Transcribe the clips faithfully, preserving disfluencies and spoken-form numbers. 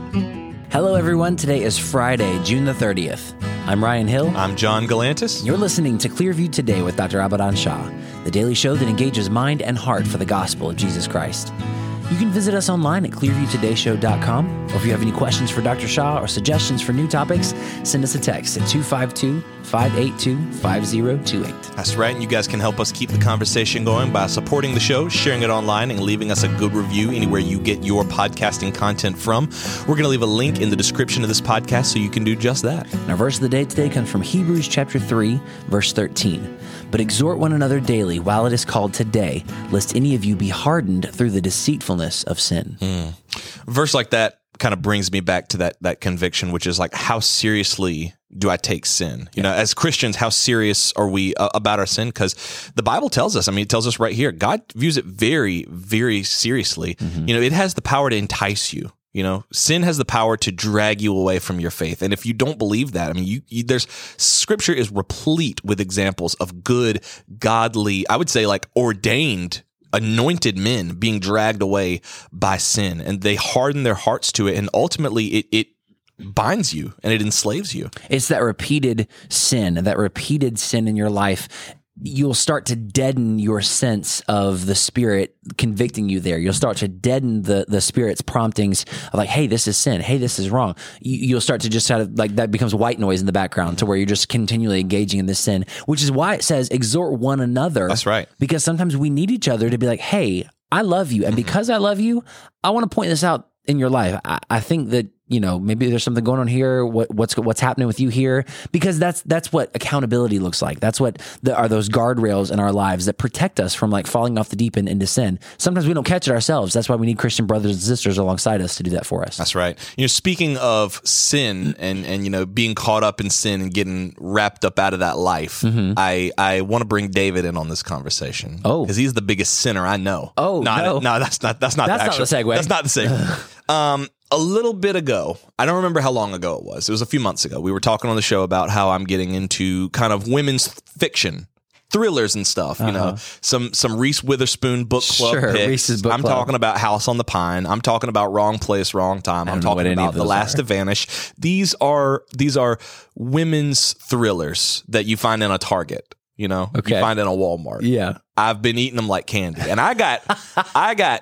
Hello, everyone. Today is Friday, June the thirtieth. I'm Ryan Hill. I'm John Galantis. You're listening to Clearview Today with Doctor Abadan Shah, the daily show that engages mind and heart for the gospel of Jesus Christ. You can visit us online at clearview today show dot com, or if you have any questions for Doctor Shah or suggestions for new topics, send us a text at two five two, five eight two, five zero two eight. That's right, and you guys can help us keep the conversation going by supporting the show, sharing it online, and leaving us a good review anywhere you get your podcasting content from. We're going to leave a link in the description of this podcast so you can do just that. And our verse of the day today comes from Hebrews chapter three, verse thirteen. But exhort one another daily while it is called today, lest any of you be hardened through the deceitfulness of sin. Mm. A verse like that kind of brings me back to that that conviction, which is like, how seriously do I take sin? You yeah. know, as Christians, how serious are we uh, about our sin? Because the Bible tells us, I mean, it tells us right here, God views it very, very seriously. Mm-hmm. You know, it has the power to entice you. You know, sin has the power to drag you away from your faith. And if you don't believe that, I mean, you, you there's scripture is replete with examples of good, godly, I would say like ordained, anointed men being dragged away by sin, and they harden their hearts to it. And ultimately it, it binds you and it enslaves you. It's that repeated sin, that repeated sin in your life. You'll start to deaden your sense of the Spirit convicting you there. You'll start to deaden the, the Spirit's promptings of like, hey, this is sin. Hey, this is wrong. You, you'll start to just kind of like that becomes white noise in the background to where you're just continually engaging in this sin, which is why it says exhort one another. That's right. Because sometimes we need each other to be like, hey, I love you. And because I love you, I want to point this out in your life. I, I think that, you know, maybe there's something going on here. What, what's what's happening with you here? Because that's that's what accountability looks like. That's what the, are those guardrails in our lives that protect us from like falling off the deep end into sin. Sometimes we don't catch it ourselves. That's why we need Christian brothers and sisters alongside us to do that for us. That's right. You know, speaking of sin and and you know being caught up in sin and getting wrapped up out of that life, mm-hmm. I I want to bring David in on this conversation. Oh, because he's the biggest sinner I know. Oh, not, no, no, that's not that's not that's the actual, not the segue. That's not the segue. um. A little bit ago, I don't remember how long ago it was. It was a few months ago. We were talking on the show about how I'm getting into kind of women's fiction, thrillers and stuff. You uh-huh. know, some some Reese Witherspoon book club sure, picks. Reese's book I'm club. talking about House on the Pine. I'm talking about Wrong Place, Wrong Time. I'm talking about The Last are. to Vanish. These are these are women's thrillers that you find in a Target. You know, okay. you find in a Walmart. Yeah, I've been eating them like candy, and I got I got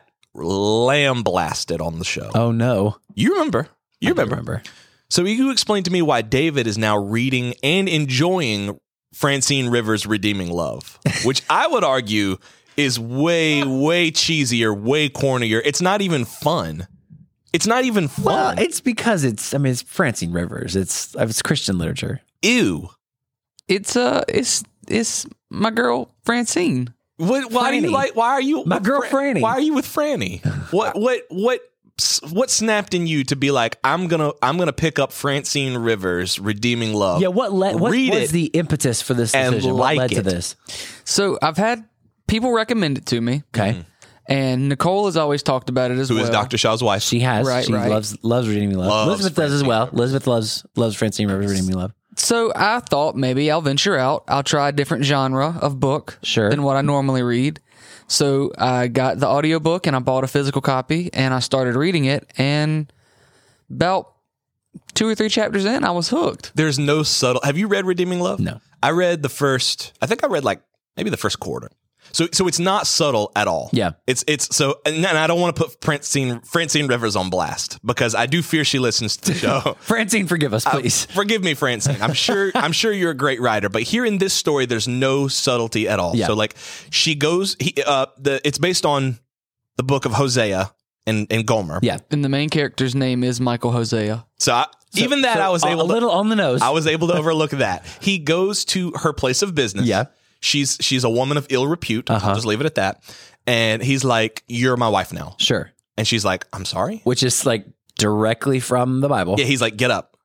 lamb blasted on the show. Oh no, you remember? You I remember. remember. So you explain to me why David is now reading and enjoying Francine Rivers' Redeeming Love, which I would argue is way, way cheesier, way cornier. It's not even fun. It's not even fun. Well, it's because it's, I mean, it's Francine Rivers. It's it's Christian literature. Ew. It's, uh, it's, it's my girl, Francine. What, why Franny. do you like, why are you, my girl Fran- Franny. Why are you with Franny? What, what, what? What snapped in you to be like, I'm gonna I'm gonna pick up Francine Rivers' Redeeming Love? Yeah, what led? What Read was it the impetus for this and decision? like what led it. to this? So I've had people recommend it to me. Okay, Mm-hmm. And Nicole has always talked about it as Who well. is Doctor Shaw's wife? she has. Right, she right. loves loves Redeeming Love. Loves Elizabeth does as Francine well. Rivers. Elizabeth loves loves Francine Rivers' Redeeming Love. So I thought maybe I'll venture out. I'll try a different genre of book Sure. than what I normally read. So I got the audiobook and I bought a physical copy and I started reading it, and about two or three chapters in, I was hooked. There's no subtle. Have you read Redeeming Love? No. I read the first. I think I read like maybe the first quarter. So so it's not subtle at all. Yeah. It's it's so and I don't want to put Francine Francine Rivers on blast because I do fear she listens to the show. Francine, forgive us, please. Uh, forgive me, Francine. I'm sure I'm sure you're a great writer, but here in this story, there's no subtlety at all. Yeah. So like she goes. He uh the it's based on the book of Hosea and and Gomer. Yeah. And the main character's name is Michael Hosea. So, I, So- even that so I was a, able a to, little on the nose. I was able to overlook that. He goes to her place of business. Yeah. She's she's a woman of ill repute. Uh-huh. I'll just leave it at that. And he's like, "You're my wife now." Sure. And she's like, "I'm sorry." Which is like directly from the Bible. Yeah, he's like, "Get up.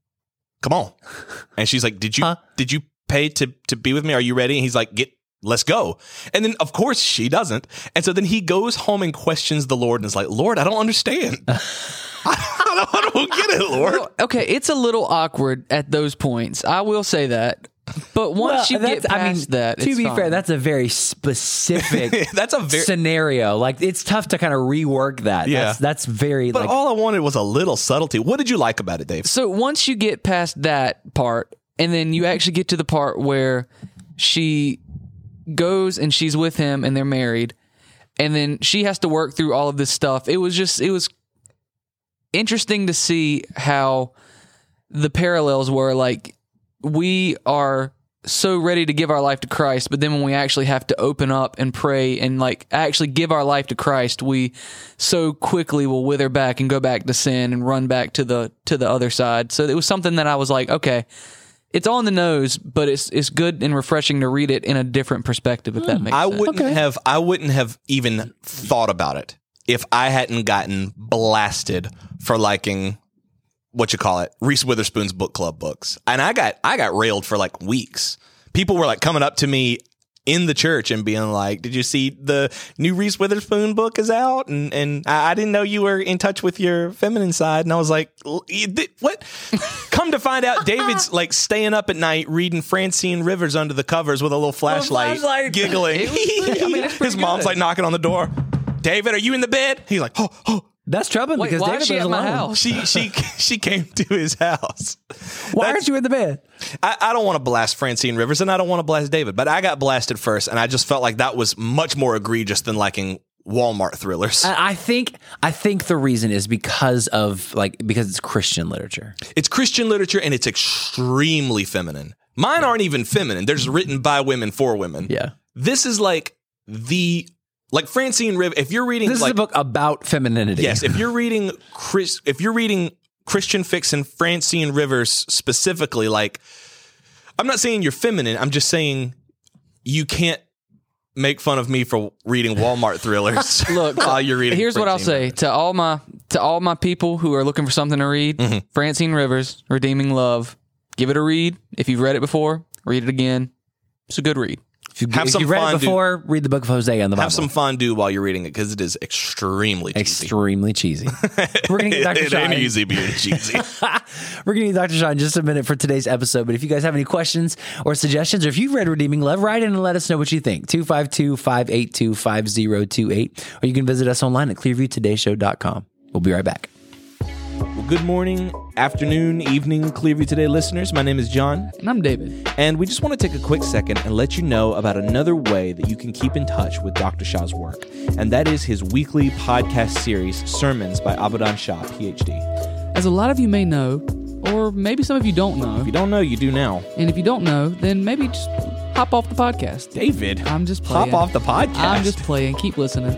Come on." And she's like, "Did you Huh? did you pay to to be with me? Are you ready?" And he's like, "Get let's go." And then of course she doesn't. And so then he goes home and questions the Lord and is like, "Lord, I don't understand. I, don't, I don't get it, Lord." Well, okay, it's a little awkward at those points. I will say that. But once Well, you get that's- past I mean, that, to it's be fine. fair, that's a very specific That's a very scenario. Like it's tough to kind of rework that. Yeah. That's, that's very But like all I wanted was a little subtlety. What did you like about it, Dave? So once you get past that part, and then you actually get to the part where she goes and she's with him and they're married, and then she has to work through all of this stuff. It was just, it was interesting to see how the parallels were. Like, we are so ready to give our life to Christ, but then when we actually have to open up and pray and like actually give our life to Christ, we so quickly will wither back and go back to sin and run back to the to the other side. So it was something that I was like, okay, it's on the nose, but it's it's good and refreshing to read it in a different perspective, if that makes I sense. wouldn't have I wouldn't have even thought about it if I hadn't gotten blasted for liking what you call it, Reese Witherspoon's book club books. And I got I got railed for like weeks. People were like coming up to me in the church and being like, "Did you see the new Reese Witherspoon book is out?" And and I, I didn't know you were in touch with your feminine side. And I was like, "You did- "What?" Come to find out, David's like staying up at night reading Francine Rivers under the covers with a little flashlight, flashlight. giggling. It was pretty- I mean, it's pretty His mom's good. like knocking on the door. David, are you in the bed? He's like, "Oh, oh." that's troubling Wait, because why David is she lives at my alone. house? She she she came to his house. Why That's- aren't you in the bed? I, I don't want to blast Francine Rivers and I don't want to blast David, but I got blasted first, and I just felt like that was much more egregious than liking Walmart thrillers. I I think I think the reason is because of like because it's Christian literature. It's Christian literature and it's extremely feminine. Mine aren't even feminine. They're just written by women for women. Yeah. This is like the like Francine Rivers. If you're reading This like is a book about femininity. yes, if you're reading Chris, if you're reading Christian fiction, Francine Rivers specifically, like I'm not saying you're feminine. I'm just saying you can't make fun of me for reading Walmart thrillers. Look, while you're reading. here's what I'll Francine say Rivers. to all my to all my people who are looking for something to read. Mm-hmm. Francine Rivers, Redeeming Love. Give it a read. If you've read it before, read it again. It's a good read. If you, Have if some you read fondue. it before, read the book of Hosea in the Bible. Have some fondue while you're reading it because it is extremely cheesy. Extremely cheesy. We're gonna get Doctor It Shaw. ain't easy being cheesy. We're gonna get Doctor Shaw in just a minute for today's episode. But if you guys have any questions or suggestions, or if you've read Redeeming Love, write in and let us know what you think. two five two, five eight two, five zero two eight. Or you can visit us online at clearview today show dot com. We'll be right back. Well, good morning, afternoon, evening, Clearview Today listeners. My name is John, And I'm David. and we just want to take a quick second and let you know about another way that you can keep in touch with Doctor Shah's work, and that is his weekly podcast series, Sermons by Abadan Shah, P H D. As a lot of you may know, or maybe some of you don't know, If you don't know, you do now. and if you don't know, then maybe just hop off the podcast. David, I'm just hop playing. off the podcast. I'm just playing. Keep listening.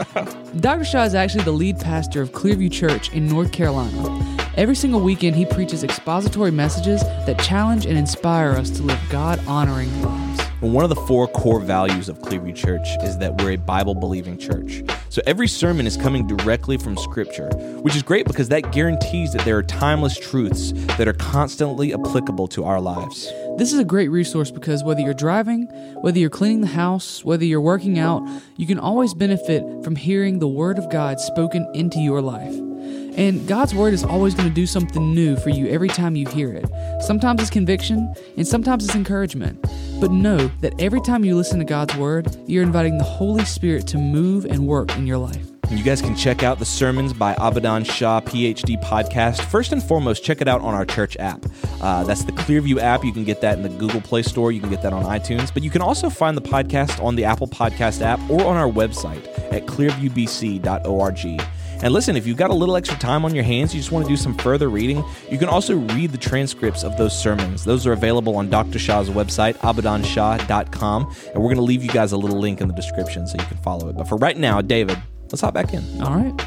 Doctor Shah is actually the lead pastor of Clearview Church in North Carolina. Every single weekend, he preaches expository messages that challenge and inspire us to live God-honoring lives. Well, one of the four core values of Clearview Church is that we're a Bible-believing church. So every sermon is coming directly from Scripture, which is great because that guarantees that there are timeless truths that are constantly applicable to our lives. This is a great resource because whether you're driving, whether you're cleaning the house, whether you're working out, you can always benefit from hearing the Word of God spoken into your life. And God's Word is always going to do something new for you every time you hear it. Sometimes it's conviction, and sometimes it's encouragement. But know that every time you listen to God's Word, you're inviting the Holy Spirit to move and work in your life. And you guys can check out the Sermons by Abadan Shah, P H D podcast. First and foremost, check it out on our church app. Uh, that's the Clearview app. You can get that in the Google Play Store. You can get that on iTunes. But you can also find the podcast on the Apple Podcast app or on our website at clearview b c dot org. And listen, if you've got a little extra time on your hands, you just want to do some further reading, you can also read the transcripts of those sermons. Those are available on Doctor Shah's website, abadan shah dot com. And we're going to leave you guys a little link in the description so you can follow it. But for right now, David, let's hop back in. All right.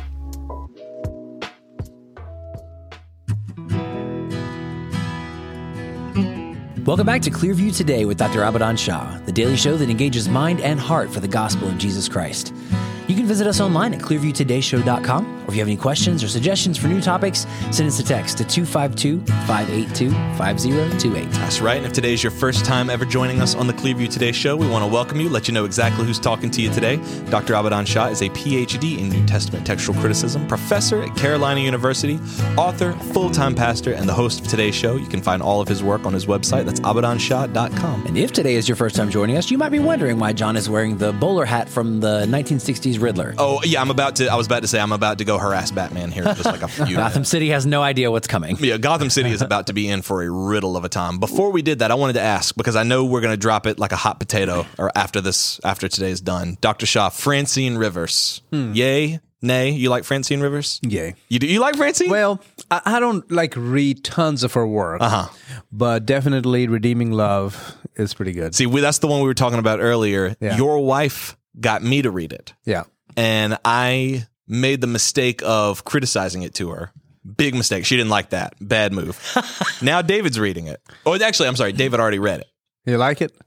Welcome back to Clearview Today with Doctor Abadan Shah, the daily show that engages mind and heart for the gospel of Jesus Christ. You can visit us online at clearview today show dot com, or if you have any questions or suggestions for new topics, send us a text to two five two, five eight two, five zero two eight. That's right. And if today is your first time ever joining us on the Clearview Today Show, we want to welcome you, let you know exactly who's talking to you today. Doctor Abadan Shah is a P H D in New Testament textual criticism, professor at Carolina University, author, full-time pastor, and the host of today's show. You can find all of his work on his website. That's abadan shah dot com. And if today is your first time joining us, you might be wondering why John is wearing the bowler hat from the nineteen sixties Riddler. Oh, yeah, I'm about to, I was about to say, I'm about to go harass Batman here in just like a few Gotham minutes. City has no idea what's coming. Yeah, Gotham City is about to be in for a riddle of a time. Before we did that, I wanted to ask, because I know we're going to drop it like a hot potato or after this, after today's done. Doctor Shah, Francine Rivers. Hmm. Yay? Nay? You like Francine Rivers? Yay. You do? You like Francine? Well, I, I don't like read tons of her work, Uh-huh. but definitely Redeeming Love is pretty good. See, we, that's the one we were talking about earlier. Yeah. Your wife got me to read it, Yeah. and I made the mistake of criticizing it to her. Big mistake. She didn't like that. Bad move. Now David's reading it. Oh, actually, I'm sorry. David already read it. You like it?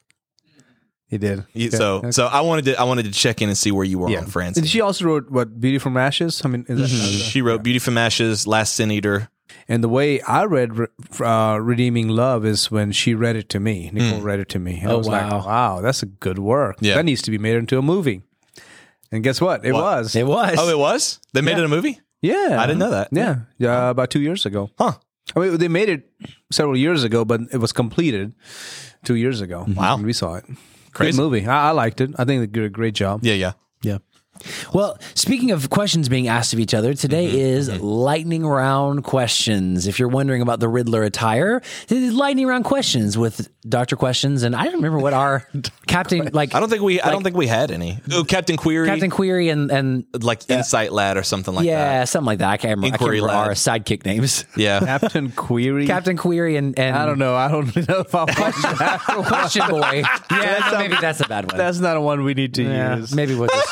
He did. He- Okay. So, Okay. so I wanted to, I wanted to check in and see where you were yeah. on Francine. And she also wrote what Beauty from Ashes. I mean, is that, She wrote Beauty from Ashes, Last Sin Eater. and the way I read uh, Redeeming Love is when she read it to me. Nicole read it to me. And I Oh, was wow. like, wow, that's a good work. Yeah. That needs to be made into a movie. And guess what? It What? was. It was. Oh, it was? They made Yeah. it a movie? yeah. I didn't know that. Yeah. Yeah. About two years ago. Huh. I mean, they made it several years ago, but it was completed two years ago. Wow. when we saw it. Crazy. Great movie. I, I liked it. I think they did a great job. Yeah, yeah. Yeah. Well, speaking of questions being asked of each other, today Mm-hmm, is lightning round questions. If you're wondering about the Riddler attire, this is lightning round questions with Doctor Questions, and I don't remember what our Captain like. I don't think we, I like don't think we had any. Oh, Captain Query, Captain Query and and like Insight Lad or something like yeah, that. something like that. I can't remember, I can't Inquiry remember Lad. our sidekick names. Yeah. Captain Query. Captain Query and, and I don't know. I don't know if I'll watch that. Question Boy. Yeah, That's maybe a- that's a bad one. That's not a one we need to yeah, use. maybe we'll just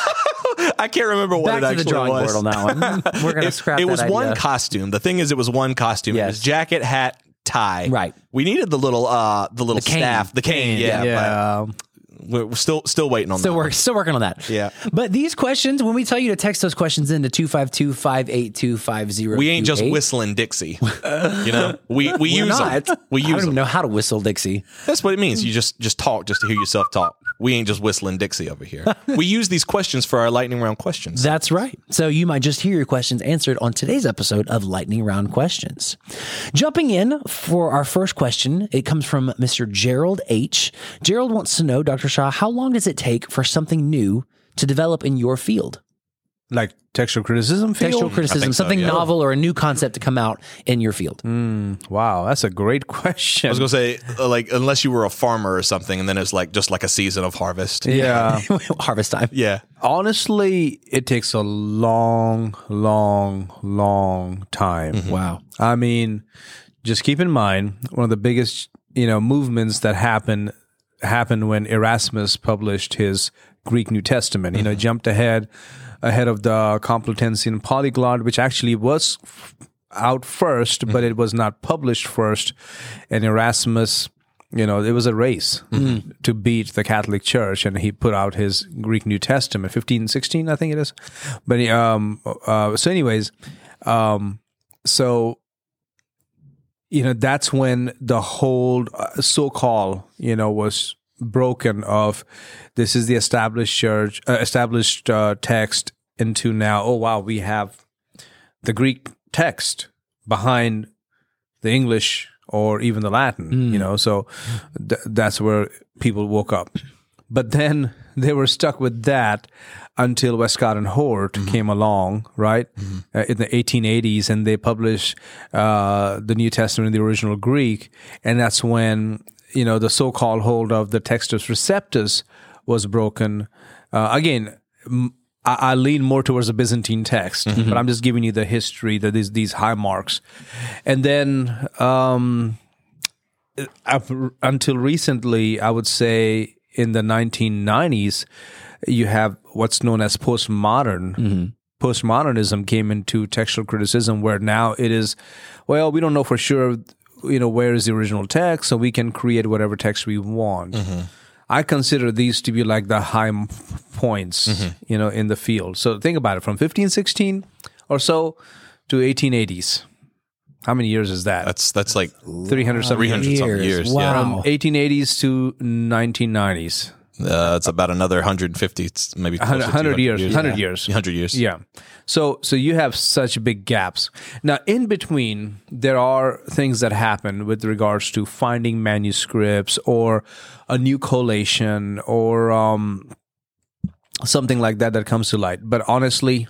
I can't remember what back it to actually the drawing was. board on that one. We're gonna It, scrap. it that was one idea. costume. The thing is, it was one costume. It Yes. was jacket, hat, tie. Right. We needed the little, uh, the little The cane. staff, the cane. Cane, Yeah. Yeah. but We're we're still, still waiting on Still that. work, still working on that. Yeah. But these questions, when we tell you to text those questions into two five two, five eight two, five zero. We ain't just whistling Dixie. You know, we we We're use not. them. We I don't use even them. know how to whistle Dixie. That's what it means. You just just talk just to hear yourself talk. We ain't just whistling Dixie over here. We use these questions for our lightning round questions. That's right. So you might just hear your questions answered on today's episode of Lightning Round Questions. Jumping in for our first question, it comes from Mister Gerald H. Gerald wants to know, Doctor Shah, how long does it take for something new to develop in your field? Like textual criticism field? Textual criticism, think so, something yeah. novel or a new concept to come out in your field. Wow, that's a great question. I was gonna say, uh, like, unless you were a farmer or something, and then it's like just like a season of harvest. yeah. Harvest time. Yeah. Honestly, it takes a long, long, long time. Wow. I mean, just keep in mind one of the biggest, you know, movements that happened happened when Erasmus published his Greek New Testament. You know, jumped ahead ahead of the Complutensian Polyglot, which actually was f- out first, but it was not published first. And Erasmus, you know, it was a race to beat the Catholic Church, and he put out his Greek New Testament, fifteen sixteen, I think it is. But he, um, uh, so, anyways, um, so you know, that's when the whole uh, so-called, you know, was broken of this is the established church, uh, established uh, text into now, oh, wow, we have the Greek text behind the English or even the Latin, you know, so th- that's where people woke up. But then they were stuck with that until Westcott and Hort mm-hmm. came along, right, mm-hmm. uh, in the eighteen eighties, and they published uh, the New Testament in the original Greek, and that's when, you know, the so-called hold of the Textus Receptus was broken. Uh, again, m- I, I lean more towards the Byzantine text, mm-hmm. but I'm just giving you the history, that these these high marks, and then um, up, until recently, I would say in the nineteen nineties, you have what's known as postmodern. Mm-hmm. Postmodernism came into textual criticism, where now it is, well, we don't know for sure, you know, where is the original text, so we can create whatever text we want. Mm-hmm. I consider these to be like the high m- points, Mm-hmm. you know, in the field. So think about it, from fifteen sixteen or so to eighteen eighties. How many years is that? That's that's like three hundred something three hundred years. something years. Yeah. Wow. From eighteen eighties to nineteen nineties. Uh, it's about another one hundred fifty, it's maybe closer to one hundred years. years. one hundred years. one hundred years. Yeah. So so you have such big gaps. Now, in between, there are things that happen with regards to finding manuscripts or a new collation or um, something like that that comes to light. But honestly,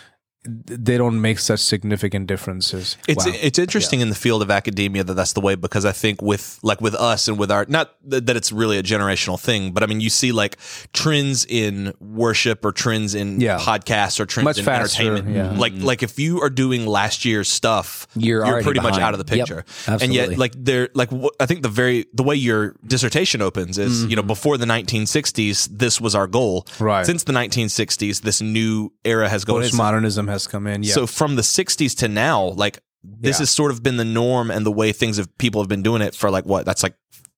they don't make such significant differences. It's Wow. it's interesting in the field of academia that that's the way, because I think with like with us and with our, not th- that it's really a generational thing, but I mean, you see like trends in worship or trends in Yeah. podcasts or trends Much in faster, entertainment. yeah. Like like if you are doing last year's stuff, You're already pretty much behind. out of the Yep, picture. absolutely. And yet, like they're like wh- I think the very the way your dissertation opens is Mm-hmm. you know before the nineteen sixties, this was our goal. Right. Since the nineteen sixties, this new era has gone. Postmodernism has come in. Yeah. So from the sixties to now, like this Yeah. has sort of been the norm and the way things have people have been doing it for like what? That's like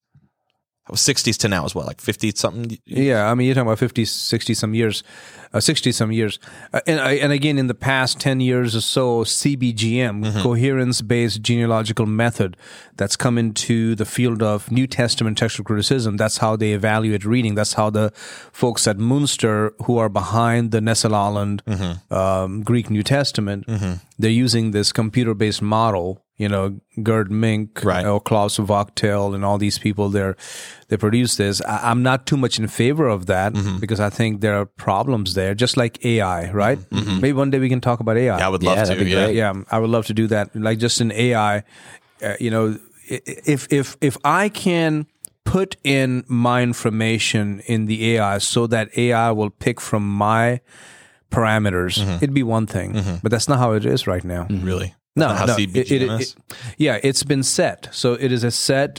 sixties to now is what, like fifty something? Yeah, I mean, you're talking about fifty, sixty some years, uh, sixty some years. Uh, and, I- and again, in the past ten years or so, C B G M, Mm-hmm. coherence-based genealogical method, that's come into the field of New Testament textual criticism. That's how they evaluate reading. That's how the folks at Munster, who are behind the Nestle-Aland Mm-hmm. um, Greek New Testament, they're using this computer-based model. You know, Gerd Mink Right. or Klaus Wachtel and all these people, they're, they produce this. I, I'm not too much in favor of that Mm-hmm. because I think there are problems there, just like A I, right? Maybe one day we can talk about A I. Yeah, I would Yeah, love that'd to. be Yeah. great. Yeah, I would love to do that. Like just in A I, uh, you know, i- if if if I can put in my information in the A I so that A I will pick from my parameters, it'd be one thing. But that's not how it is right now. Really? No, That's not no. how C B G M it- it- is? it- yeah, it's been set. So it is a set.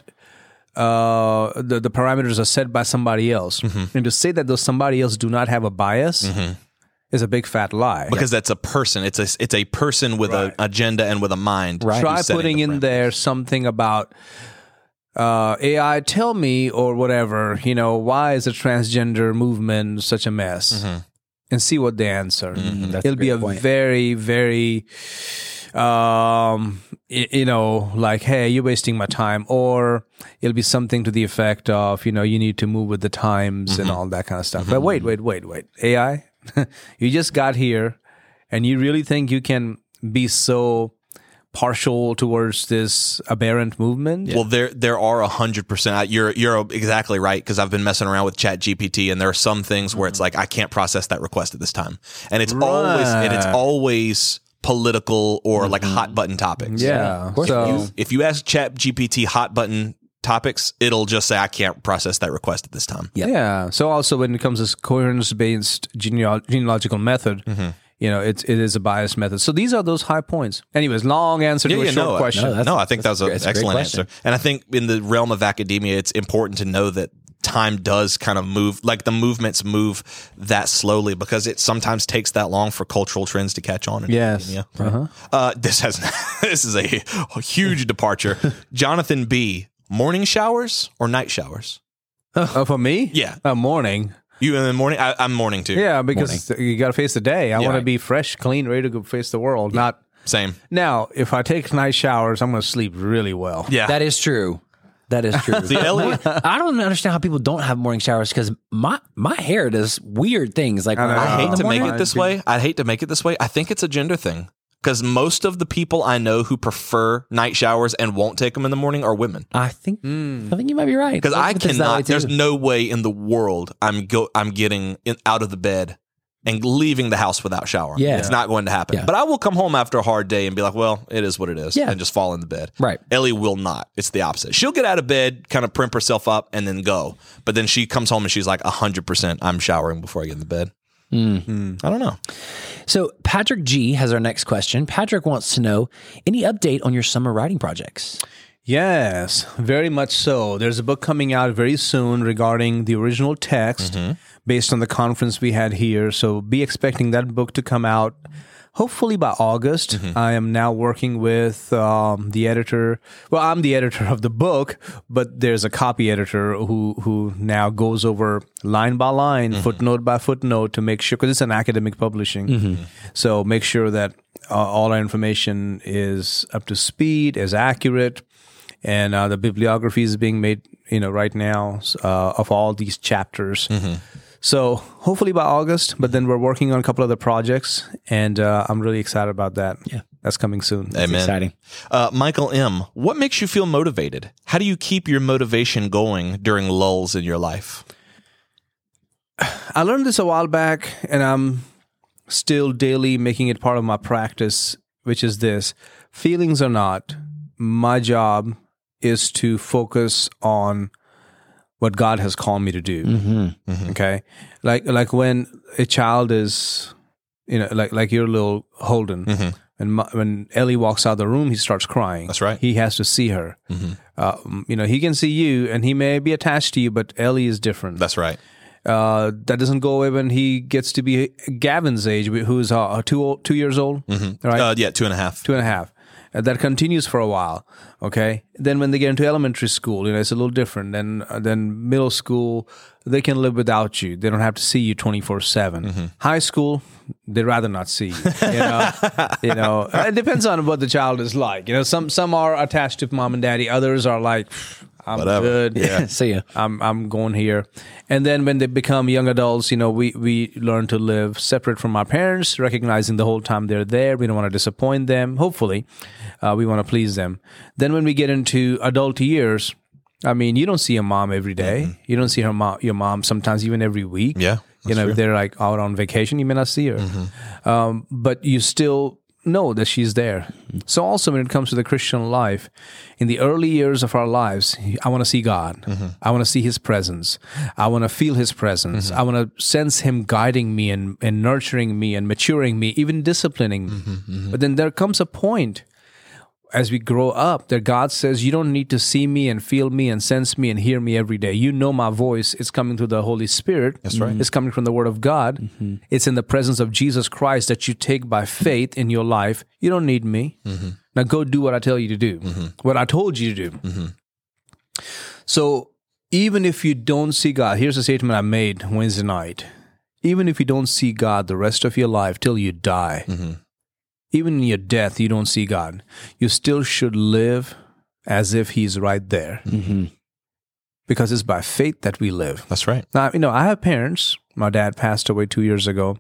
Uh, the the parameters are set by somebody else, Mm-hmm. and to say that those somebody else do not have a bias is a big fat lie. Because that's a person. It's a it's a person with an agenda and with a mind. Right. Try who's setting putting the in parameters. there something about uh, A I. Tell me or whatever. You know, why is the transgender movement such a mess? Mm-hmm. And see what they answer. That's It'll a be great a point. very, very, um, y- you know, like, hey, you're wasting my time, or it'll be something to the effect of, you know, you need to move with the times Mm-hmm. and all that kind of stuff. But wait, wait, wait, wait, A I, you just got here, and you really think you can be so partial towards this aberrant movement? Well, there there are a hundred percent. You're you're exactly right, because I've been messing around with Chat G P T, and there are some things where it's like I can't process that request at this time, and it's always and it's Right. always political or like hot button topics. Yeah. course So, it is. If you ask Chat G P T hot button topics, it'll just say I can't process that request at this time. Yep. yeah. So also when it comes to this coherence-based geneal- genealogical method, you know, it's it is a biased method. So these are those high points. Anyways, long answer to a short no, question. no, that's- no, I think that was an that's a great excellent question. answer. And I think in the realm of academia, it's important to know that time does kind of move, like the movements move that slowly, because it sometimes takes that long for cultural trends to catch on. In Yes. academia. Uh-huh. Uh, this has this is a, a huge departure. Jonathan B. Morning showers or night showers? Oh, for me? Yeah. Uh, morning. You in the morning? I, I'm morning too. Yeah, because you got to face the day. I Yeah. want to be fresh, clean, ready to go face the world. Not Same. now. If I take night showers, I'm going to sleep really well. Yeah. That is true. That is true. See, Ellie, I don't understand how people don't have morning showers because my my hair does weird things. Like I know. when I get hate up in to the make morning- it this way. I hate to make it this way. I think it's a gender thing, because most of the people I know who prefer night showers and won't take them in the morning are women. I think I think you might be right. Because I Elizabeth is that way cannot. too. There's no way in the world I'm go. I'm getting in, out of the bed and leaving the house without showering. Yeah. It's not going to happen. Yeah. But I will come home after a hard day and be like, well, it is what it is. Yeah. And just fall in the bed. Right. Ellie will not. It's the opposite. She'll get out of bed, kind of primp herself up, and then go. But then she comes home and she's like, one hundred percent I'm showering before I get in the bed. Mm. I don't know. So Patrick G has our next question. Patrick wants to know any update on your summer writing projects. Yes, very much so. There's a book coming out very soon regarding the original text based on the conference we had here. So be expecting that book to come out hopefully by August. Mm-hmm. I am now working with um, the editor. Well, I'm the editor of the book, but there's a copy editor who who now goes over line by line, Mm-hmm. footnote by footnote to make sure, because it's an academic publishing. Mm-hmm. So make sure that uh, all our information is up to speed, is accurate, and uh, the bibliography is being made, you know, right now uh, of all these chapters. Mm-hmm. So hopefully by August, but then we're working on a couple other projects, and uh, I'm really excited about that. Yeah. That's coming soon. Amen. exciting. Uh, Michael M., what makes you feel motivated? How do you keep your motivation going during lulls in your life? I learned this a while back, and I'm still daily making it part of my practice, which is this: feelings or not, my job is to focus on what God has called me to do. Mm-hmm. Okay, like like when a child is, you know, like like your little Holden, Mm-hmm. and my, when Ellie walks out of the room, he starts crying. That's right. He has to see her. Mm-hmm. Uh, you know, he can see you, and he may be attached to you, but Ellie is different. That's right. Uh, that doesn't go away when he gets to be Gavin's age, who's uh, two old, two years old, Mm-hmm. right? Uh, yeah, two and a half. Two and a half. Uh, that continues for a while. Okay. Then when they get into elementary school, you know, it's a little different. Then uh, then middle school, they can live without you. They don't have to see you twenty-four seven. Mm-hmm. High school, they'd rather not see you. You know, you know, it depends on what the child is like. You know, some some are attached to mom and daddy. Others are like, I'm Whatever. good. Yeah. See ya. I'm I'm going here. And then when they become young adults, you know, we, we learn to live separate from our parents, recognizing the whole time they're there. We don't want to disappoint them. Hopefully, uh, we want to please them. Then when we get into adult years, I mean, you don't see your mom every day. Mm-hmm. You don't see her mom, your mom sometimes even every week. Yeah, You know, true. if they're like out on vacation, you may not see her. Mm-hmm. Um, but you still know that she's there. So also when it comes to the Christian life, in the early years of our lives, I want to see God. Mm-hmm. I want to see His presence. I want to feel His presence. Mm-hmm. I want to sense Him guiding me and, and nurturing me and maturing me, even disciplining me. Mm-hmm, But then there comes a point as we grow up that God says, you don't need to see me and feel me and sense me and hear me every day. You know my voice. It's coming through the Holy Spirit. That's right. It's coming from the Word of God. Mm-hmm. It's in the presence of Jesus Christ that you take by faith in your life. You don't need me. Mm-hmm. Now go do what I tell you to do, what I told you to do. Mm-hmm. So even if you don't see God, here's a statement I made Wednesday night. Even if you don't see God the rest of your life till you die, Mm-hmm. even in your death, you don't see God, you still should live as if He's right there. Mm-hmm. Because it's by faith that we live. That's right. Now, you know, I have parents. My dad passed away two years ago.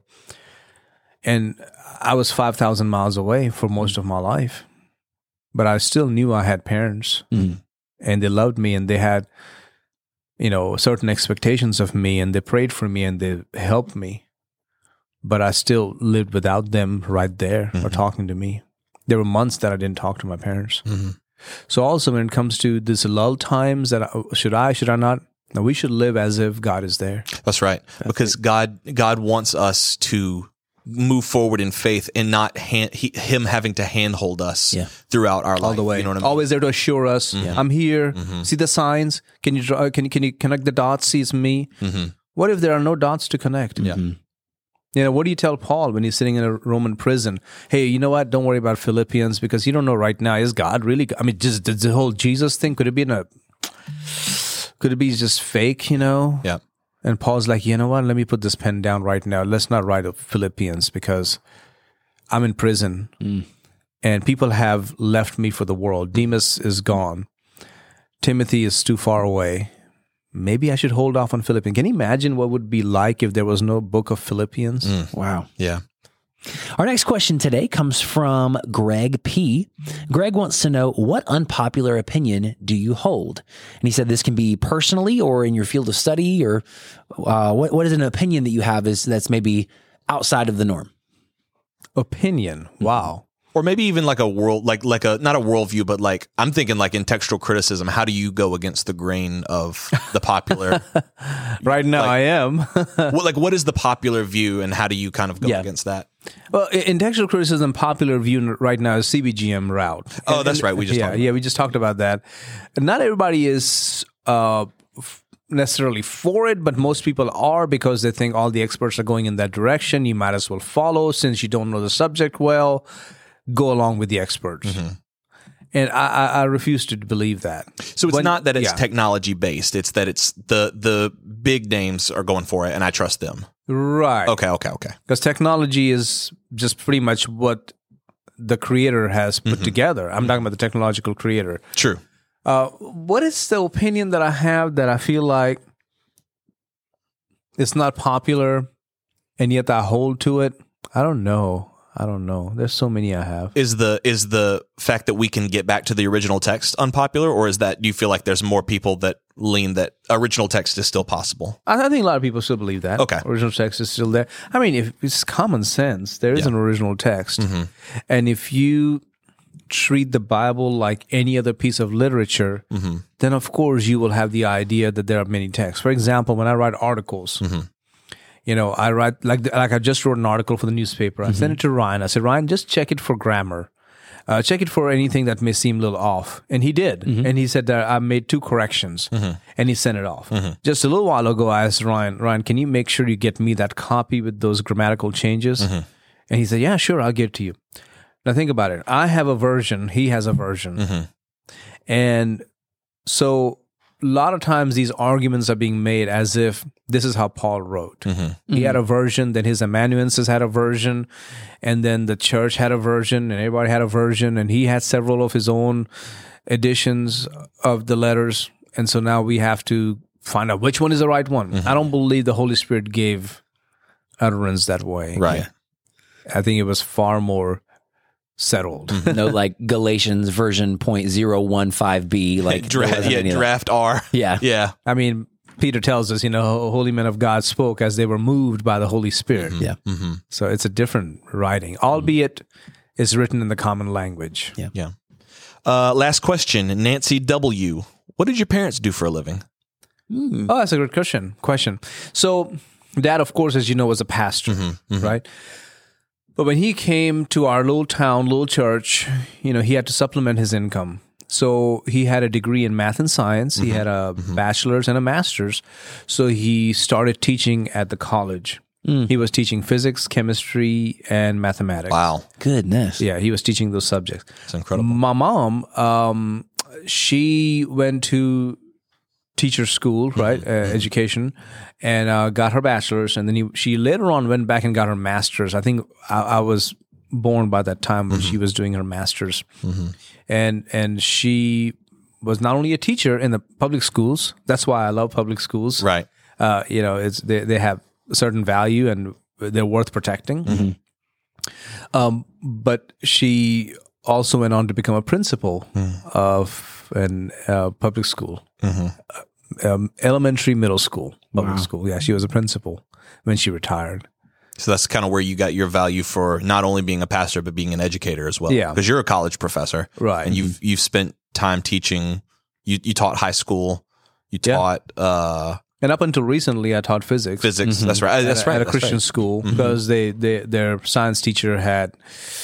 And I was five thousand miles away for most of my life. But I still knew I had parents. Mm. And they loved me, and they had, you know, certain expectations of me, and they prayed for me, and they helped me. But I still lived without them right there or talking to me. There were months that I didn't talk to my parents. Mm-hmm. So also when it comes to this lull times, that I, should I, should I not? No, we should live as if God is there. That's right. Because God God wants us to move forward in faith and not hand, he, Him having to handhold us Yeah. throughout our life. All the way. You know what I mean? Always there to assure us, I'm here. See the signs? Can you draw, can you can you connect the dots? See, it's me. Mhm. What if there are no dots to connect? Yeah. You know, what do you tell Paul when he's sitting in a Roman prison? Hey, you know what? Don't worry about Philippians, because you don't know right now, is God really? I mean, just the whole Jesus thing, could it be in a? Could it be just fake? You know? Yeah. And Paul's like, you know what? Let me put this pen down right now. Let's not write up Philippians, because I'm in prison and people have left me for the world. Demas is gone. Timothy is too far away. Maybe I should hold off on Philippians. Can you imagine what it would be like if there was no book of Philippians? Wow. Yeah. Our next question today comes from Greg P. Greg wants to know, what unpopular opinion do you hold? And he said this can be personally or in your field of study, or uh, what, what is an opinion that you have is that's maybe outside of the norm? Opinion. Wow. Or maybe even like a world, like like a not a worldview, but like I'm thinking like in textual criticism. How do you go against the grain of the popular? Right now Like- I am. what, like what is the popular view, and how do you kind of go Yeah. against that? Well, in in textual criticism, popular view right now is C B G M route. Oh, that's right. We just yeah, talked about yeah, we just talked about that. Not everybody is uh, f- necessarily for it, but most people are because they think all the experts are going in that direction. You might as well follow since you don't know the subject well. Go along with the experts. Mm-hmm. And I, I, I refuse to believe that. So it's When- not that it's yeah. technology based. It's that it's the the big names are going for it, and I trust them. Right. Okay, okay, okay. Because technology is just pretty much what the creator has put together. I'm talking about the technological creator. True. Uh, what is the opinion that I have that I feel like it's not popular and yet I hold to it? I don't know. I don't know. There's so many I have. Is the is the fact that we can get back to the original text unpopular, or is that you feel like there's more people that lean that original text is still possible? I I think a lot of people still believe that. Okay. Original text is still there. I mean, if it's common sense, there is Yeah. an original text. And if you treat the Bible like any other piece of literature, then of course you will have the idea that there are many texts. For example, when I write articles, you know, I write like like I just wrote an article for the newspaper. I sent it to Ryan. I said, Ryan, just check it for grammar. Uh, check it for anything that may seem a little off. And he did. And he said that I made two corrections. And he sent it off. Just a little while ago, I asked Ryan, Ryan, can you make sure you get me that copy with those grammatical changes? And he said, yeah, sure, I'll give it to you. Now think about it. I have a version. He has a version. And so a lot of times these arguments are being made as if this is how Paul wrote. He had a version, then his amanuensis had a version, and then the church had a version, and everybody had a version, and he had several of his own editions of the letters. And so now we have to find out which one is the right one. I don't believe the Holy Spirit gave utterance that way. Right. I think it was far more settled. No, like Galatians version point zero one five b. Like there Draft, wasn't yeah, any of that. draft R. Yeah. Yeah. I mean, Peter tells us, you know, holy men of God spoke as they were moved by the Holy Spirit. Yeah. So it's a different writing, albeit it's written in the common language. Yeah. Yeah. Uh, last question, Nancy W. What did your parents do for a living? Oh, that's a good question. Question. So, Dad, of course, as you know, was a pastor, right? But when he came to our little town, little church, you know, he had to supplement his income. So he had a degree in math and science. He had a bachelor's and a master's. So he started teaching at the college. He was teaching physics, chemistry, and mathematics. Wow. Goodness. Yeah, he was teaching those subjects. It's incredible. My mom, um, she went to teacher school, right, uh, education, and uh, got her bachelor's, and then he, she later on went back and got her master's. I think I, I was born by that time when she was doing her master's, and and she was not only a teacher in the public schools. That's why I love public schools. Right. Uh, you know, it's they they have a certain value and they're worth protecting. Um, but she also went on to become a principal of an uh, public school, uh, um, elementary, middle school, public school. Yeah, she was a principal when she retired. So that's kind of where you got your value for not only being a pastor, but being an educator as well. Yeah. Because you're a college professor. Right. And you've you've spent time teaching. You, you taught high school. You Yeah. taught uh, And up until recently, I taught physics. physics. That's right. That's at, right. At a that's Christian right. school because they, they their science teacher had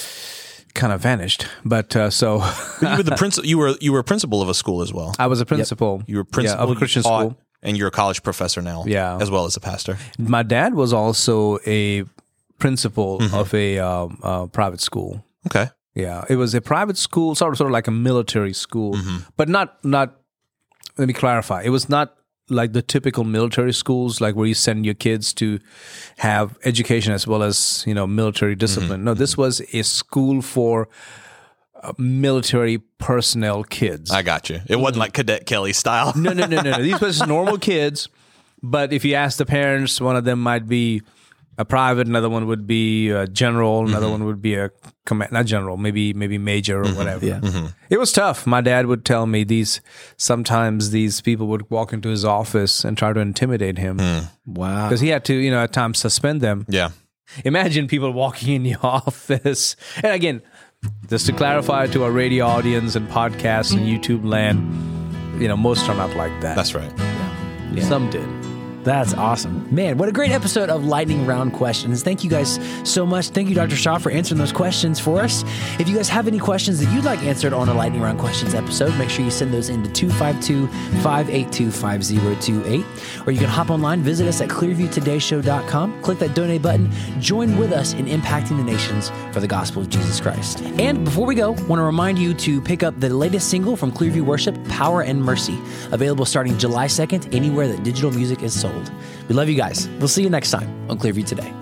kind of vanished. But uh, so But you were the principal. You were you were principal of a school as well. I was a principal. You were principal yeah, of a you Christian taught, school. and you're a college professor now. Yeah. as well as a pastor. My dad was also a principal of a um, uh, private school. Okay. Yeah, it was a private school, sort of, sort of like a military school, but not not. Let me clarify. It was not like the typical military schools, like where you send your kids to have education as well as you know military discipline. No, this was a school for uh, military personnel kids. I got you. It wasn't like Cadet Kelly style. no, no, no, no, no. These were just normal kids. But if you ask the parents, one of them might be a private, another one would be a general, another one would be a command, not general, maybe maybe major or whatever. Yeah. It was tough. My dad would tell me these. Sometimes these people would walk into his office and try to intimidate him Wow. because he had to, you know, at times suspend them. Yeah. Imagine people walking in your office. And again, just to clarify to our radio audience and podcasts and YouTube land, you know, most are not like that. That's right. Some did. That's awesome. Man, what a great episode of Lightning Round Questions. Thank you guys so much. Thank you, Doctor Shaw, for answering those questions for us. If you guys have any questions that you'd like answered on a Lightning Round Questions episode, make sure you send those into two five two, five eight two, five zero two eight. Or you can hop online, visit us at clearview today show dot com, click that donate button, join with us in impacting the nations for the gospel of Jesus Christ. And before we go, I want to remind you to pick up the latest single from Clearview Worship, Power and Mercy, available starting July second anywhere that digital music is sold. We love you guys. We'll see you next time on Clearview Today.